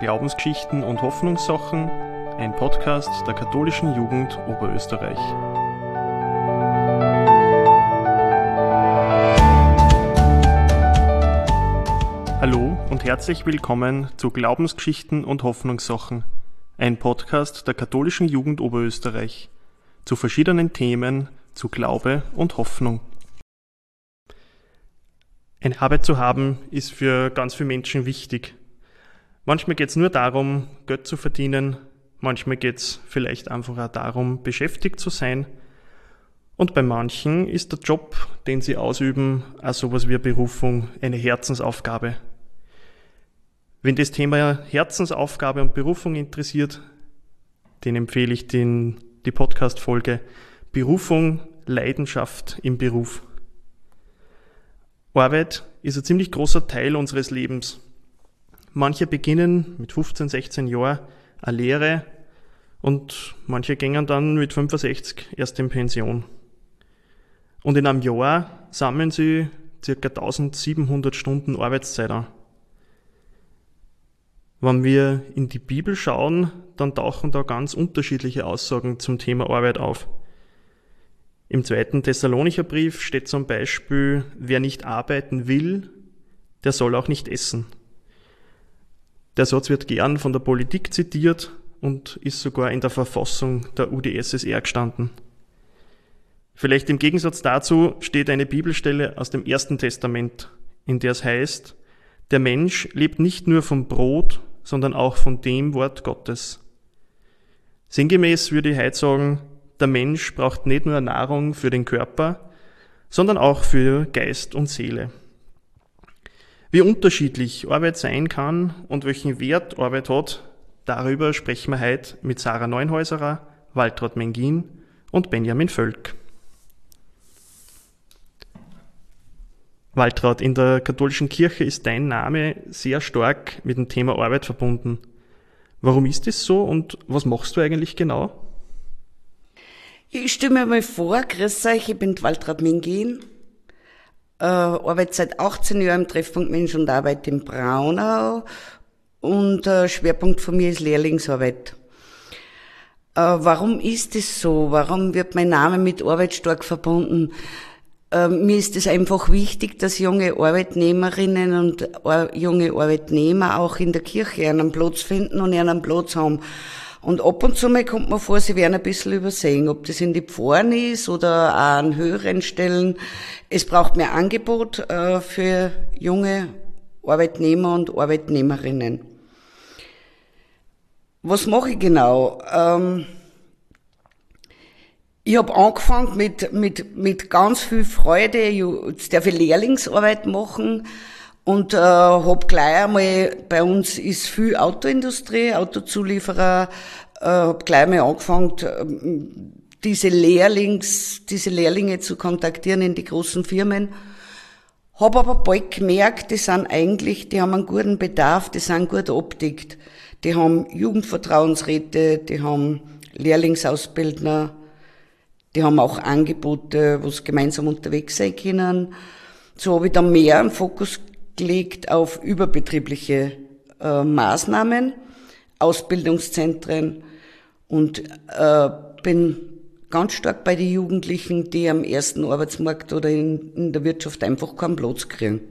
Glaubensgeschichten und Hoffnungssachen, ein Podcast der katholischen Jugend Oberösterreich. Hallo und herzlich willkommen zu Glaubensgeschichten und Hoffnungssachen, ein Podcast der katholischen Jugend Oberösterreich, zu verschiedenen Themen zu Glaube und Hoffnung. Eine Arbeit zu haben, ist für ganz viele Menschen wichtig. Manchmal geht es nur darum, Geld zu verdienen, manchmal geht es vielleicht einfach auch darum, beschäftigt zu sein. Und bei manchen ist der Job, den sie ausüben, auch sowas wie eine Berufung, eine Herzensaufgabe. Wenn das Thema Herzensaufgabe und Berufung interessiert, den empfehle ich die Podcast-Folge Berufung, Leidenschaft im Beruf. Arbeit ist ein ziemlich großer Teil unseres Lebens. Manche beginnen mit 15, 16 Jahren eine Lehre und manche gehen dann mit 65 erst in Pension. Und in einem Jahr sammeln sie ca. 1700 Stunden Arbeitszeit an. Wenn wir in die Bibel schauen, dann tauchen da ganz unterschiedliche Aussagen zum Thema Arbeit auf. Im 2. Thessalonicher Brief steht zum Beispiel, wer nicht arbeiten will, der soll auch nicht essen. Der Satz wird gern von der Politik zitiert und ist sogar in der Verfassung der UdSSR gestanden. Vielleicht im Gegensatz dazu steht eine Bibelstelle aus dem 1. Testament, in der es heißt, der Mensch lebt nicht nur vom Brot, sondern auch von dem Wort Gottes. Sinngemäß würde ich heute sagen, der Mensch braucht nicht nur Nahrung für den Körper, sondern auch für Geist und Seele. Wie unterschiedlich Arbeit sein kann und welchen Wert Arbeit hat, darüber sprechen wir heute mit Sarah Neunhäuserer, Waltraud Mengin und Benjamin Völk. Waltraud, in der katholischen Kirche ist dein Name sehr stark mit dem Thema Arbeit verbunden. Warum ist das so und was machst du eigentlich genau? Ich stelle mir mal vor, grüß euch, ich bin Waltraud Mengin, arbeite seit 18 Jahren im Treffpunkt Mensch und Arbeit in Braunau und Schwerpunkt von mir ist Lehrlingsarbeit. Warum ist es so? Warum wird mein Name mit Arbeit stark verbunden? Mir ist es einfach wichtig, dass junge Arbeitnehmerinnen und junge Arbeitnehmer auch in der Kirche einen Platz finden und einen Platz haben. Und ab und zu mal kommt mir vor, sie werden ein bisschen übersehen, ob das in die Pfarren ist oder auch an höheren Stellen. Es braucht mehr Angebot für junge Arbeitnehmer und Arbeitnehmerinnen. Was mache ich genau? Ich habe angefangen mit ganz viel Freude. Jetzt darf ich Lehrlingsarbeit machen und habe gleich einmal, bei uns ist viel Autoindustrie, Autozulieferer, habe gleich mal angefangen, diese Lehrlinge zu kontaktieren in die großen Firmen. Habe aber bald gemerkt, die haben einen guten Bedarf, die sind gut abgedeckt. Die haben Jugendvertrauensräte, die haben Lehrlingsausbildner, die haben auch Angebote, wo sie gemeinsam unterwegs sein können. So habe ich dann mehr einen Fokus gelegt auf überbetriebliche Maßnahmen, Ausbildungszentren und bin ganz stark bei den Jugendlichen, die am ersten Arbeitsmarkt oder in der Wirtschaft einfach keinen Platz kriegen.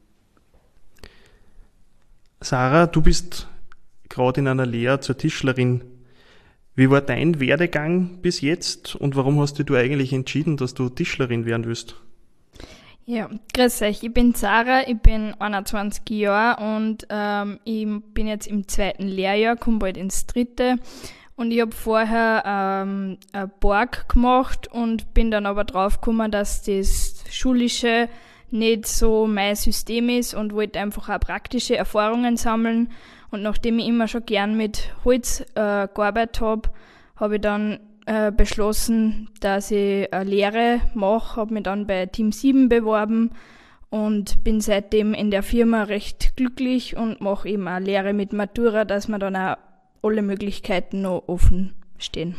Sarah, du bist gerade in einer Lehre zur Tischlerin. Wie war dein Werdegang bis jetzt und warum hast du eigentlich entschieden, dass du Tischlerin werden willst? Ja, grüß euch, ich bin Sarah, ich bin 21 Jahre und ich bin jetzt im 2. Lehrjahr, komme bald ins 3. Und ich habe vorher eine Borg gemacht und bin dann aber drauf gekommen, dass das Schulische nicht so mein System ist und wollte einfach auch praktische Erfahrungen sammeln. Und nachdem ich immer schon gern mit Holz gearbeitet habe ich dann beschlossen, dass ich eine Lehre mache, habe mich dann bei Team 7 beworben und bin seitdem in der Firma recht glücklich und mache eben eine Lehre mit Matura, dass mir dann auch alle Möglichkeiten noch offen stehen.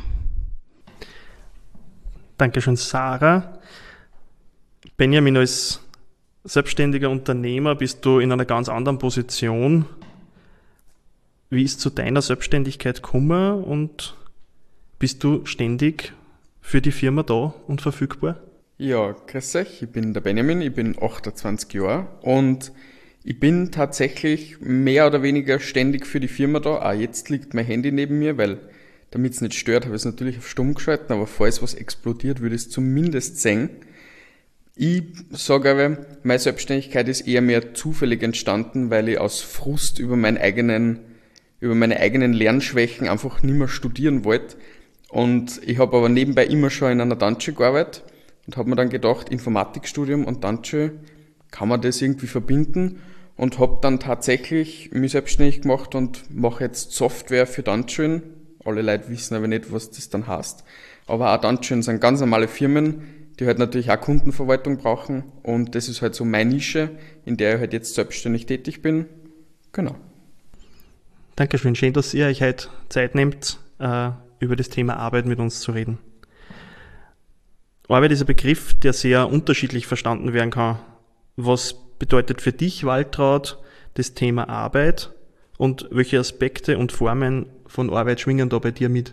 Dankeschön, Sarah. Benjamin, als selbstständiger Unternehmer bist du in einer ganz anderen Position. wie ist zu deiner Selbstständigkeit gekommen und bist du ständig für die Firma da und verfügbar? Ja, grüß euch, ich bin der Benjamin, ich bin 28 Jahre und ich bin tatsächlich mehr oder weniger ständig für die Firma da. Auch jetzt liegt mein Handy neben mir, weil damit es nicht stört, habe ich es natürlich auf stumm geschalten, aber falls was explodiert, würde ich es zumindest sehen. Ich sage aber, meine Selbstständigkeit ist eher mehr zufällig entstanden, weil ich aus Frust über meine eigenen Lernschwächen einfach nicht mehr studieren wollte. Und ich habe aber nebenbei immer schon in einer Tanzschule gearbeitet und habe mir dann gedacht, Informatikstudium und Tanzschule, kann man das irgendwie verbinden? Und habe dann tatsächlich mich selbstständig gemacht und mache jetzt Software für Tanzschulen. Alle Leute wissen aber nicht, was das dann heißt. Aber auch Tanzschulen sind ganz normale Firmen, die halt natürlich auch Kundenverwaltung brauchen. Und das ist halt so meine Nische, in der ich halt jetzt selbstständig tätig bin. Genau. Dankeschön, schön, dass ihr euch heute Zeit nehmt, über das Thema Arbeit mit uns zu reden. Arbeit ist ein Begriff, der sehr unterschiedlich verstanden werden kann. Was bedeutet für dich, Waltraud, das Thema Arbeit und welche Aspekte und Formen von Arbeit schwingen da bei dir mit?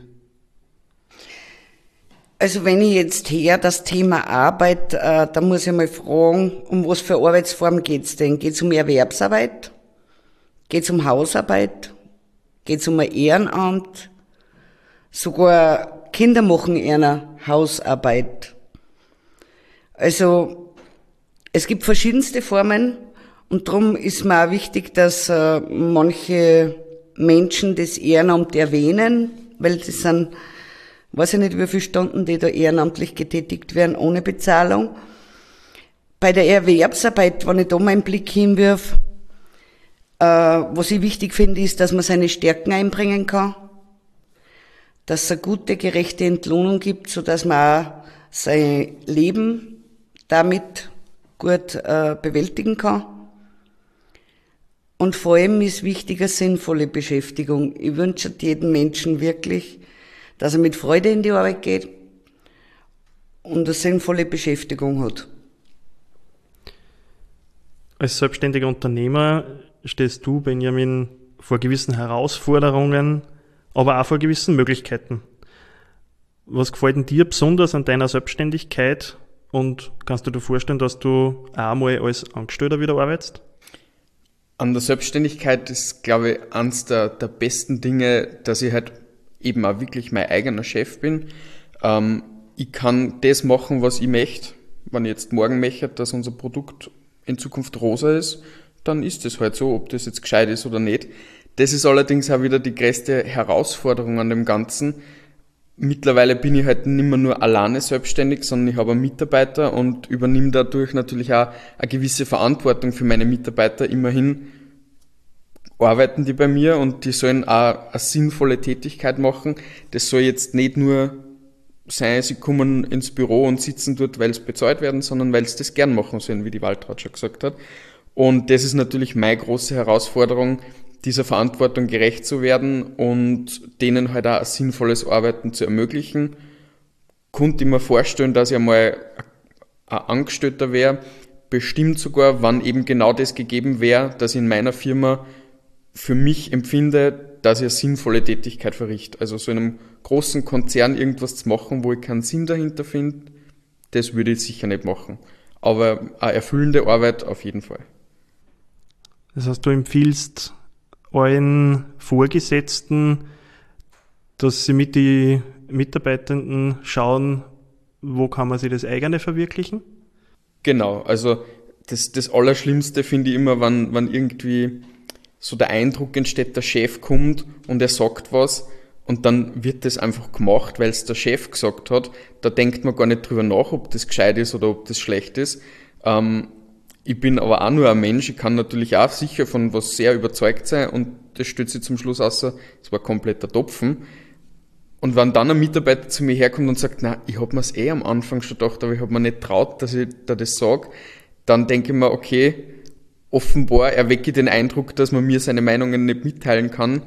Also wenn ich jetzt her das Thema Arbeit, da muss ich mal fragen, um was für Arbeitsform geht's denn? Geht's um Erwerbsarbeit? Geht's um Hausarbeit? Geht's um ein Ehrenamt? Sogar Kinder machen eher Hausarbeit. Also es gibt verschiedenste Formen und darum ist mir auch wichtig, dass manche Menschen das Ehrenamt erwähnen, weil das sind, weiß ich nicht wie viele Stunden, die da ehrenamtlich getätigt werden, ohne Bezahlung. Bei der Erwerbsarbeit, wenn ich da meinen Blick hinwirf, was ich wichtig finde, ist, dass man seine Stärken einbringen kann, dass es eine gute, gerechte Entlohnung gibt, sodass man auch sein Leben damit gut bewältigen kann. Und vor allem ist wichtig eine sinnvolle Beschäftigung. Ich wünsche jedem Menschen wirklich, dass er mit Freude in die Arbeit geht und eine sinnvolle Beschäftigung hat. Als selbstständiger Unternehmer stehst du, Benjamin, vor gewissen Herausforderungen, aber auch vor gewissen Möglichkeiten. Was gefällt denn dir besonders an deiner Selbstständigkeit und kannst du dir vorstellen, dass du auch einmal als Angestellter wieder arbeitest? An der Selbstständigkeit ist, glaube ich, eines der besten Dinge, dass ich halt eben auch wirklich mein eigener Chef bin. Ich kann das machen, was ich möchte. Wenn ich jetzt morgen möchte, dass unser Produkt in Zukunft rosa ist, dann ist es halt so, ob das jetzt gescheit ist oder nicht. Das ist allerdings auch wieder die größte Herausforderung an dem Ganzen. Mittlerweile bin ich halt nicht mehr nur alleine selbstständig, sondern ich habe einen Mitarbeiter und übernehme dadurch natürlich auch eine gewisse Verantwortung für meine Mitarbeiter. Immerhin arbeiten die bei mir und die sollen auch eine sinnvolle Tätigkeit machen. Das soll jetzt nicht nur sein, sie kommen ins Büro und sitzen dort, weil sie bezahlt werden, sondern weil sie das gern machen sollen, wie die Waltraud schon gesagt hat. Und das ist natürlich meine große Herausforderung, dieser Verantwortung gerecht zu werden und denen halt auch ein sinnvolles Arbeiten zu ermöglichen. Konnte ich mir vorstellen, dass ich einmal ein Angestellter wäre, bestimmt sogar, wann eben genau das gegeben wäre, dass ich in meiner Firma für mich empfinde, dass ich eine sinnvolle Tätigkeit verrichte. Also so in einem großen Konzern irgendwas zu machen, wo ich keinen Sinn dahinter finde, das würde ich sicher nicht machen. Aber eine erfüllende Arbeit auf jeden Fall. Das heißt, du empfiehlst allen Vorgesetzten, dass sie mit den Mitarbeitenden schauen, wo kann man sich das eigene verwirklichen? Genau, also das Allerschlimmste finde ich immer, wenn irgendwie so der Eindruck entsteht, der Chef kommt und er sagt was und dann wird das einfach gemacht, weil es der Chef gesagt hat. Da denkt man gar nicht drüber nach, ob das gescheit ist oder ob das schlecht ist. Ich bin aber auch nur ein Mensch, ich kann natürlich auch sicher von was sehr überzeugt sein und das stellt sich zum Schluss raus, es war kompletter Topfen. Und wenn dann ein Mitarbeiter zu mir herkommt und sagt, na, ich habe mir's am Anfang schon gedacht, aber ich habe mir nicht traut, dass ich da das sage, dann denke ich mir, okay, offenbar erwecke ich den Eindruck, dass man mir seine Meinungen nicht mitteilen kann.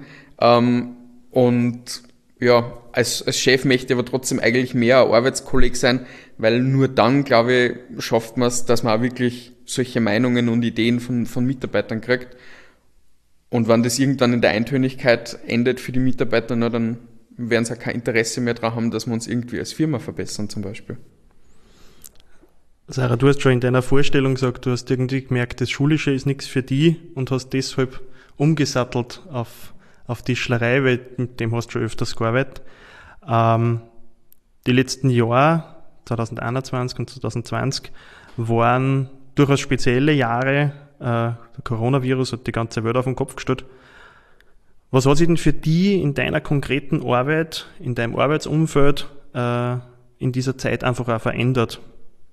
Und ja, als Chef möchte ich aber trotzdem eigentlich mehr ein Arbeitskollege sein, weil nur dann, glaube ich, schafft man es, dass man auch wirklich solche Meinungen und Ideen von Mitarbeitern kriegt. Und wenn das irgendwann in der Eintönigkeit endet für die Mitarbeiter, na, dann werden sie auch kein Interesse mehr daran haben, dass wir uns irgendwie als Firma verbessern zum Beispiel. Sarah, du hast schon in deiner Vorstellung gesagt, du hast irgendwie gemerkt, das Schulische ist nichts für die und hast deshalb umgesattelt auf Tischlerei, weil mit dem hast du schon öfters gearbeitet. Die letzten Jahre, 2021 und 2020, waren durchaus spezielle Jahre. Der Coronavirus hat die ganze Welt auf den Kopf gestellt. Was hat sich denn für die in deiner konkreten Arbeit, in deinem Arbeitsumfeld in dieser Zeit einfach auch verändert?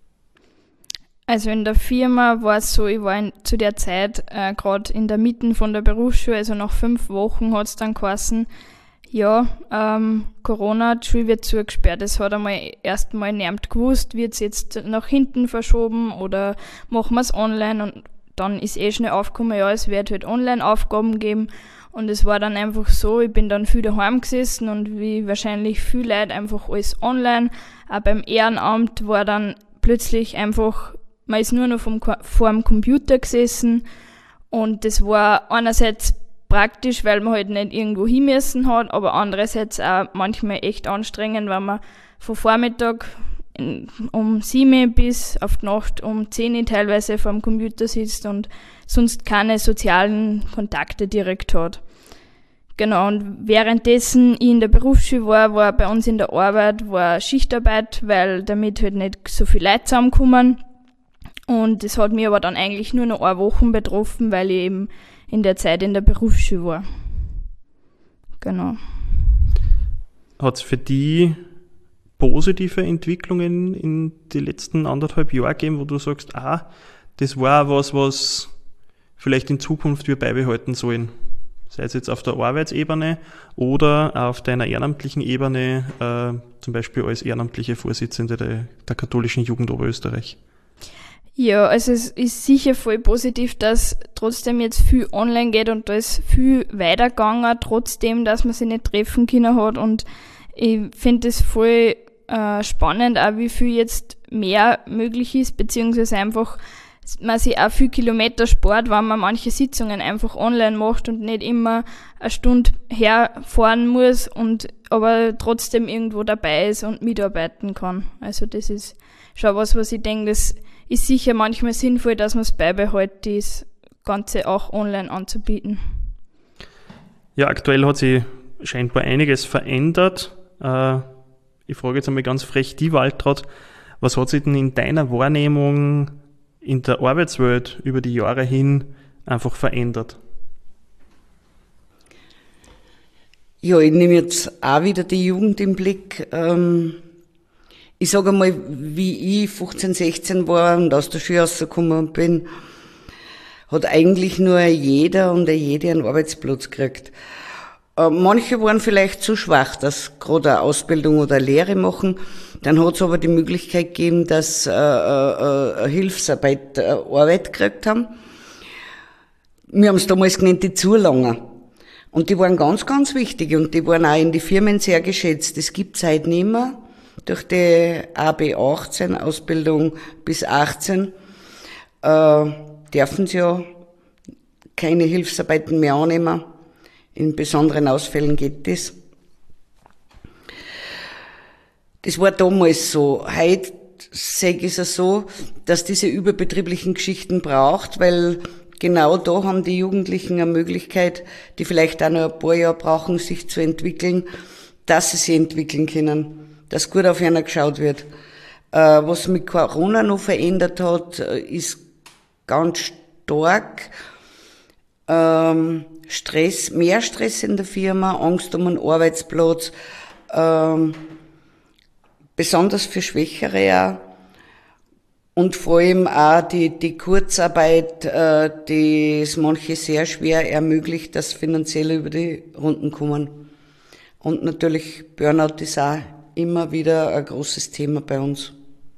Also in der Firma war es so, ich war zu der Zeit gerade in der Mitte von der Berufsschule, also nach 5 Wochen hat es dann geheißen, ja, Corona, die Schule wird zugesperrt. Das hat erst einmal niemand gewusst, wird es jetzt nach hinten verschoben oder machen wir es online, und dann ist schnell aufgekommen, ja, es wird halt Online-Aufgaben geben, und es war dann einfach so, ich bin dann viel daheim gesessen und wie wahrscheinlich viele Leute einfach alles online. Auch beim Ehrenamt war dann plötzlich einfach, man ist nur noch vor dem Computer gesessen, und das war einerseits praktisch, weil man halt nicht irgendwo hin müssen hat, aber andererseits auch manchmal echt anstrengend, weil man von Vormittag um 7 bis auf die Nacht um 10 teilweise vor dem Computer sitzt und sonst keine sozialen Kontakte direkt hat. Genau, und währenddessen ich in der Berufsschule war bei uns in der Arbeit war Schichtarbeit, weil damit halt nicht so viele Leute zusammenkommen. Und das hat mich aber dann eigentlich nur noch 1 Woche betroffen, weil ich eben in der Zeit in der Berufsschule war. Genau. Hat es für die positive Entwicklungen in die letzten 1,5 Jahre gegeben, wo du sagst, das war was vielleicht in Zukunft wir beibehalten sollen? Sei es jetzt auf der Arbeitsebene oder auf deiner ehrenamtlichen Ebene, zum Beispiel als ehrenamtliche Vorsitzende der katholischen Jugend Oberösterreich. Ja, also es ist sicher voll positiv, dass trotzdem jetzt viel online geht, und da ist viel weitergegangen, trotzdem, dass man sich nicht treffen können hat, und ich finde es voll spannend, auch wie viel jetzt mehr möglich ist, beziehungsweise einfach man sich auch viel Kilometer spart, wenn man manche Sitzungen einfach online macht und nicht immer 1 Stunde herfahren muss, und aber trotzdem irgendwo dabei ist und mitarbeiten kann. Also das ist schon was ich denke, das ist sicher manchmal sinnvoll, dass man es beibehält, das Ganze auch online anzubieten. Ja, aktuell hat sich scheinbar einiges verändert. Ich frage jetzt einmal ganz frech die Waltraud, was hat sich denn in deiner Wahrnehmung in der Arbeitswelt über die Jahre hin einfach verändert? Ja, ich nehme jetzt auch wieder die Jugend im Blick. Ich sage einmal, wie ich 15, 16 war und aus der Schule rausgekommen bin, hat eigentlich nur jeder und jede einen Arbeitsplatz gekriegt. Manche waren vielleicht zu schwach, dass gerade eine Ausbildung oder eine Lehre machen. Dann hat es aber die Möglichkeit gegeben, dass Hilfsarbeit Arbeit gekriegt haben. Wir haben es damals genannt, die Zulanger. Und die waren ganz, ganz wichtig, und die waren auch in die Firmen sehr geschätzt. Das gibt's heute nicht mehr. Durch die AB 18, Ausbildung bis 18, dürfen sie ja keine Hilfsarbeiten mehr annehmen. In besonderen Ausfällen geht das. Das war damals so. Heute sehe ich es so, dass diese überbetrieblichen Geschichten braucht, weil genau da haben die Jugendlichen eine Möglichkeit, die vielleicht auch noch ein paar Jahre brauchen, sich zu entwickeln, dass sie sich entwickeln können, dass gut auf einer geschaut wird. Was mit Corona noch verändert hat, ist ganz stark Stress, mehr Stress in der Firma, Angst um einen Arbeitsplatz, besonders für Schwächere auch. Und vor allem auch die Kurzarbeit, die es manche sehr schwer ermöglicht, dass finanziell über die Runden kommen. Und natürlich Burnout ist auch immer wieder ein großes Thema bei uns.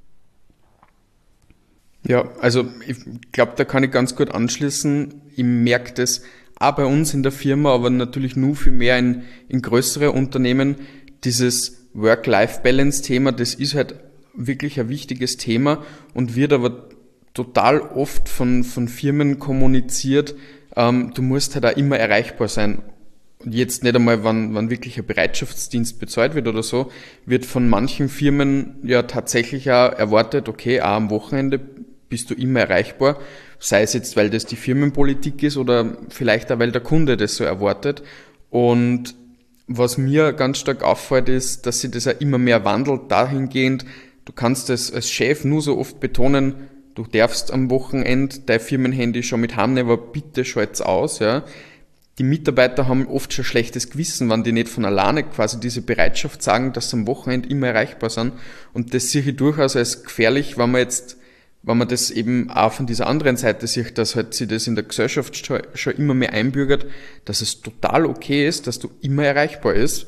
Ja, also ich glaube, da kann ich ganz gut anschließen. Ich merke das auch bei uns in der Firma, aber natürlich nur viel mehr in größere Unternehmen. Dieses Work-Life-Balance-Thema, das ist halt wirklich ein wichtiges Thema und wird aber total oft von Firmen kommuniziert, du musst halt auch immer erreichbar sein. Und jetzt nicht einmal, wann wirklich ein Bereitschaftsdienst bezahlt wird oder so, wird von manchen Firmen ja tatsächlich auch erwartet, okay, auch am Wochenende bist du immer erreichbar, sei es jetzt, weil das die Firmenpolitik ist oder vielleicht auch, weil der Kunde das so erwartet. Und was mir ganz stark auffällt, ist, dass sich das auch immer mehr wandelt dahingehend, du kannst das als Chef nur so oft betonen, du darfst am Wochenende dein Firmenhandy schon mit heimnehmen, aber bitte schalt's aus, ja. Die Mitarbeiter haben oft schon schlechtes Gewissen, wenn die nicht von alleine quasi diese Bereitschaft sagen, dass sie am Wochenende immer erreichbar sind. Und das sehe ich durchaus als gefährlich, wenn man das eben auch von dieser anderen Seite sieht, dass halt sich das in der Gesellschaft schon immer mehr einbürgert, dass es total okay ist, dass du immer erreichbar ist,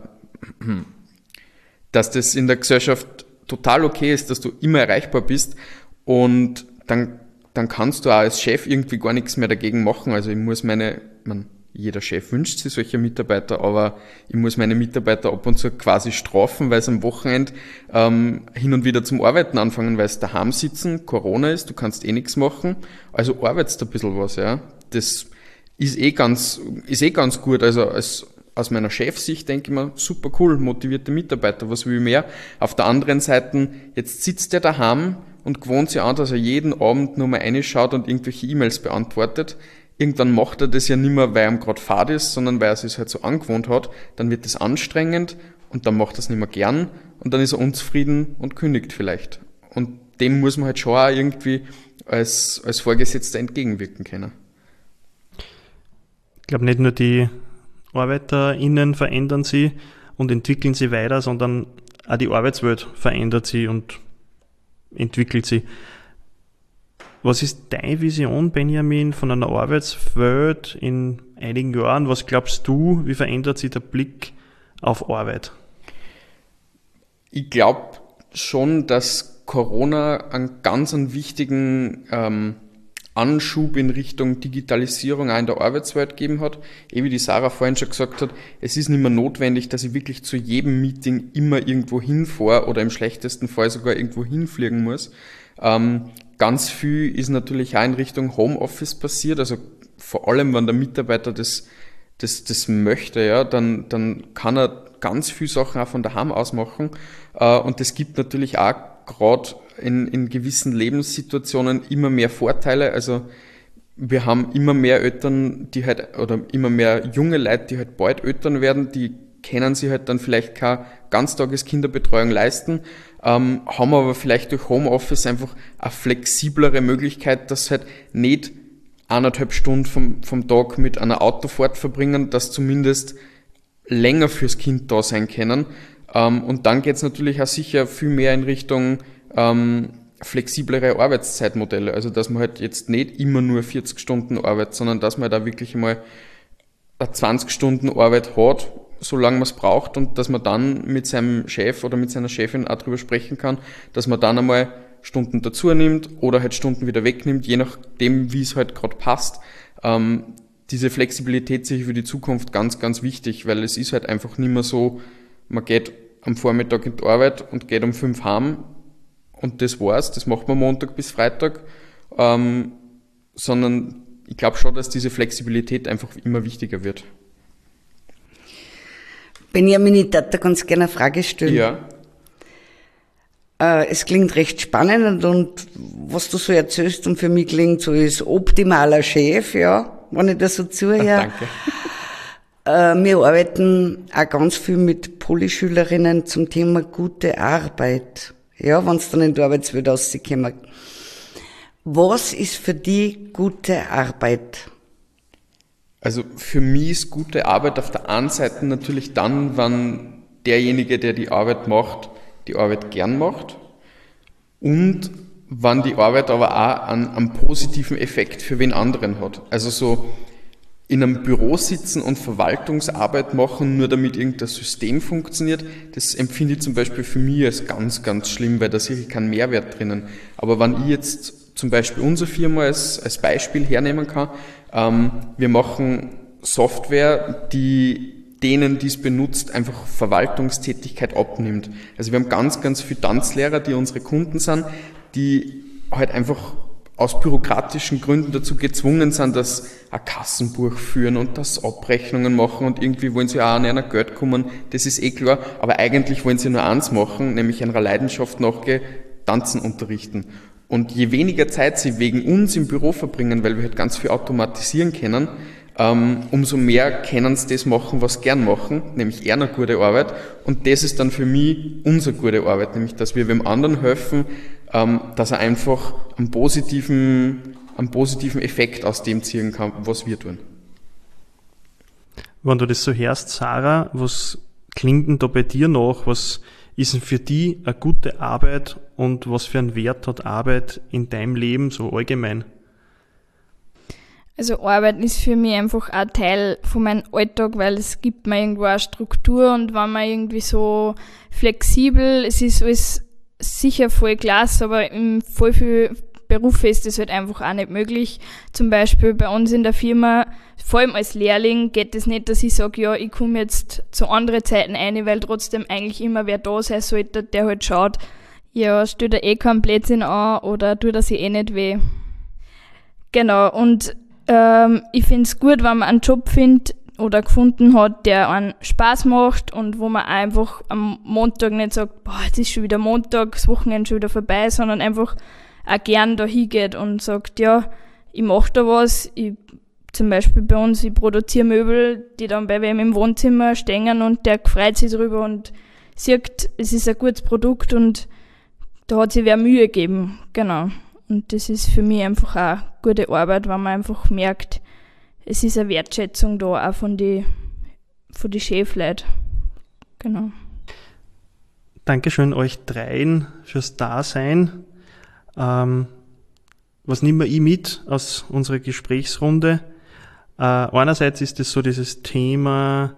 dass das in der Gesellschaft total okay ist, dass du immer erreichbar bist, und dann kannst du auch als Chef irgendwie gar nichts mehr dagegen machen. Also ich muss jeder Chef wünscht sich solche Mitarbeiter, aber ich muss meine Mitarbeiter ab und zu quasi strafen, weil sie am Wochenende hin und wieder zum Arbeiten anfangen, weil sie daheim sitzen, Corona ist, du kannst eh nichts machen, also arbeitest ein bisschen was, ja. Das ist ganz gut, also aus meiner Chefsicht denke ich mir, super cool, motivierte Mitarbeiter, was will ich mehr? Auf der anderen Seite, jetzt sitzt der daheim und gewohnt sich an, dass er jeden Abend nur mal reinschaut und irgendwelche E-Mails beantwortet. Irgendwann macht er das ja nicht mehr, weil er ihm gerade fad ist, sondern weil er es halt so angewohnt hat. Dann wird das anstrengend und dann macht er es nicht mehr gern und dann ist er unzufrieden und kündigt vielleicht. Und dem muss man halt schon auch irgendwie als Vorgesetzter entgegenwirken können. Ich glaube, nicht nur die ArbeiterInnen verändern sie und entwickeln sie weiter, sondern auch die Arbeitswelt verändert sie und entwickelt sie. Was ist deine Vision, Benjamin, von einer Arbeitswelt in einigen Jahren? Was glaubst du, wie verändert sich der Blick auf Arbeit? Ich glaube schon, dass Corona einen ganz wichtigen Anschub in Richtung Digitalisierung auch in der Arbeitswelt gegeben hat. Wie die Sarah vorhin schon gesagt hat, es ist nicht mehr notwendig, dass ich wirklich zu jedem Meeting immer irgendwo hinfahre oder im schlechtesten Fall sogar irgendwo hinfliegen muss. Ganz viel ist natürlich auch in Richtung Homeoffice passiert, also vor allem, wenn der Mitarbeiter das möchte, ja, dann kann er ganz viel Sachen auch von daheim aus machen, und das gibt natürlich auch gerade in gewissen Lebenssituationen immer mehr Vorteile. Also wir haben immer mehr Eltern, oder immer mehr junge Leute, die halt bald Eltern werden, die können sich halt dann vielleicht keine Ganztageskinderbetreuung leisten, haben aber vielleicht durch Homeoffice einfach eine flexiblere Möglichkeit, dass halt nicht 1,5 Stunden vom Tag mit einer Autofahrt verbringen, dass zumindest länger fürs Kind da sein können. Und dann geht's natürlich auch sicher viel mehr in Richtung flexiblere Arbeitszeitmodelle. Also dass man halt jetzt nicht immer nur 40 Stunden arbeitet, sondern dass man da wirklich mal eine 20 Stunden Arbeit hat, solange man es braucht, und dass man dann mit seinem Chef oder mit seiner Chefin auch darüber sprechen kann, dass man dann einmal Stunden dazu nimmt oder halt Stunden wieder wegnimmt, je nachdem, wie es halt gerade passt. Diese Flexibilität sehe ich für die Zukunft ganz, ganz wichtig, weil es ist halt einfach nicht mehr so, man geht am Vormittag in die Arbeit und geht um 5 heim und das war's, das macht man Montag bis Freitag, sondern ich glaube schon, dass diese Flexibilität einfach immer wichtiger wird. Benjamin, ich darf da ganz gerne eine Frage stellen. Ja. Es klingt recht spannend und was du so erzählst, und für mich klingt so als optimaler Chef, ja, wenn ich das so zuhöre. Danke. Wir arbeiten auch ganz viel mit Polyschülerinnen zum Thema gute Arbeit. Ja, wenn es dann in die Arbeitswelt rauskommen. Was ist für dich gute Arbeit? Also für mich ist gute Arbeit auf der einen Seite natürlich dann, wenn derjenige, der die Arbeit macht, die Arbeit gern macht, und wenn die Arbeit aber auch einen positiven Effekt für wen anderen hat. Also so in einem Büro sitzen und Verwaltungsarbeit machen, nur damit irgendein System funktioniert, das empfinde ich zum Beispiel für mich als ganz, ganz schlimm, weil da sehe ich keinen Mehrwert drinnen. Aber wenn ich jetzt zum Beispiel unsere Firma als Beispiel hernehmen kann, wir machen Software, die denen, die es benutzt, einfach Verwaltungstätigkeit abnimmt. Also wir haben ganz, ganz viele Tanzlehrer, die unsere Kunden sind, die halt einfach aus bürokratischen Gründen dazu gezwungen sind, dass ein Kassenbuch führen und das Abrechnungen machen und irgendwie wollen sie auch an einer Geld kommen, das ist eh klar, aber eigentlich wollen sie nur eins machen, nämlich einer Leidenschaft nachgehen, Tanzen unterrichten. Und je weniger Zeit sie wegen uns im Büro verbringen, weil wir halt ganz viel automatisieren können, umso mehr können sie das machen, was sie gern machen, nämlich eher eine gute Arbeit. Und das ist dann für mich unsere gute Arbeit, nämlich dass wir dem anderen helfen, dass er einfach einen positiven Effekt aus dem ziehen kann, was wir tun. Wenn du das so hörst, Sarah, was klingt denn da bei dir nach? Was ist denn für dich eine gute Arbeit und was für einen Wert hat Arbeit in deinem Leben so allgemein? Also Arbeit ist für mich einfach ein Teil von meinem Alltag, weil es gibt mir irgendwo eine Struktur und wenn man irgendwie so flexibel, es ist alles sicher voll klasse, aber in voll vielen Berufen ist das halt einfach auch nicht möglich. Zum Beispiel bei uns in der Firma, vor allem als Lehrling, geht es nicht, dass ich sage, ja, ich komme jetzt zu anderen Zeiten ein, weil trotzdem eigentlich immer wer da sein sollte, der halt schaut, ja, stell dir eh keinen Blödsinn an oder tut das eh nicht weh. Genau, und ich finde es gut, wenn man einen Job findet oder gefunden hat, der einen Spaß macht und wo man einfach am Montag nicht sagt, boah, jetzt ist schon wieder Montag, das Wochenende schon wieder vorbei, sondern einfach auch gern da hingeht und sagt, ja, ich mache da was. Zum Beispiel bei uns, ich produziere Möbel, die dann bei wem im Wohnzimmer stehen und der freut sich drüber und sieht, es ist ein gutes Produkt und da hat sich wer Mühe gegeben. Genau. Und das ist für mich einfach auch gute Arbeit, weil man einfach merkt, es ist eine Wertschätzung da, auch von die Chefleuten. Genau. Dankeschön euch dreien fürs Dasein. Was nehme ich mit aus unserer Gesprächsrunde? Einerseits ist es so dieses Thema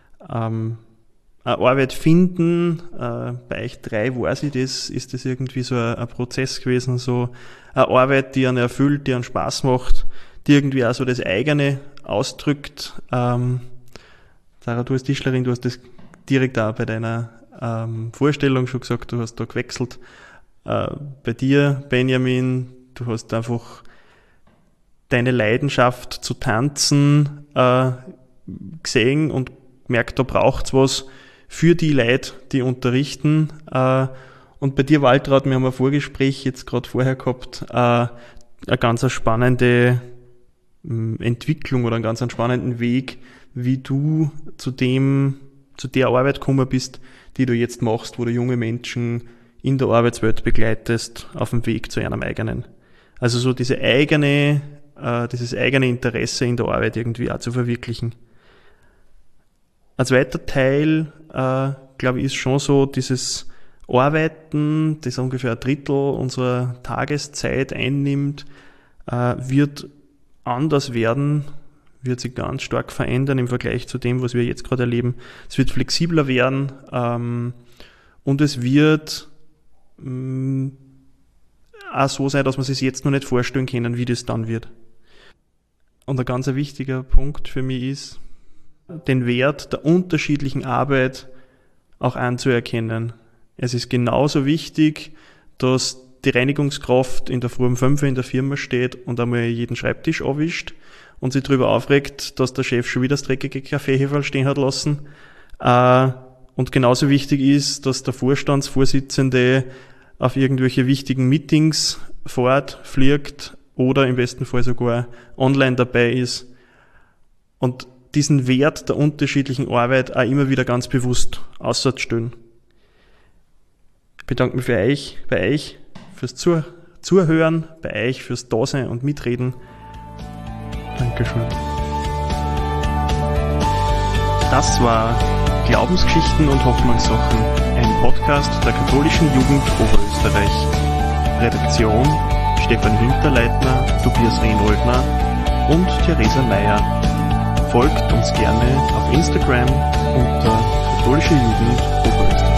Arbeit finden. Bei euch drei weiß ich das, ist das irgendwie so ein Prozess gewesen, so eine Arbeit, die einen erfüllt, die einen Spaß macht, die irgendwie auch so das eigene ausdrückt. Sarah, du als Tischlerin, du hast das direkt auch bei deiner Vorstellung schon gesagt, du hast da gewechselt. Bei dir, Benjamin, du hast einfach deine Leidenschaft zu tanzen gesehen und gemerkt, da braucht's was für die Leute, die unterrichten. Und bei dir, Waltraud, wir haben ein Vorgespräch jetzt gerade vorher gehabt, eine ganz spannende Entwicklung oder einen ganz spannenden Weg, wie du zu der Arbeit gekommen bist, die du jetzt machst, wo du junge Menschen in der Arbeitswelt begleitest, auf dem Weg zu einem eigenen. Also so dieses eigene Interesse in der Arbeit irgendwie auch zu verwirklichen. Ein zweiter Teil, glaube ich, ist schon so dieses Arbeiten, das ungefähr 1/3 unserer Tageszeit einnimmt, wird anders werden, wird sich ganz stark verändern im Vergleich zu dem, was wir jetzt gerade erleben. Es wird flexibler werden und es wird auch so sein, dass man sich jetzt noch nicht vorstellen können, wie das dann wird. Und ein ganz wichtiger Punkt für mich ist, den Wert der unterschiedlichen Arbeit auch anzuerkennen. Es ist genauso wichtig, dass die Reinigungskraft in der Früh um 5 Uhr in der Firma steht und einmal jeden Schreibtisch abwischt und sich darüber aufregt, dass der Chef schon wieder das dreckige Kaffeeheferl stehen hat lassen. Und genauso wichtig ist, dass der Vorstandsvorsitzende auf irgendwelche wichtigen Meetings fliegt oder im besten Fall sogar online dabei ist. Und diesen Wert der unterschiedlichen Arbeit auch immer wieder ganz bewusst auszustellen. Ich bedanke mich bei euch fürs Zuhören, bei euch fürs Dasein und Mitreden. Dankeschön. Das war Glaubensgeschichten und Hoffnungssachen, ein Podcast der Katholischen Jugend Oberösterreich. Redaktion Stefan Hinterleitner, Tobias Rehnoldner und Theresa Meyer. Folgt uns gerne auf Instagram unter Katholische Jugend Oberösterreich.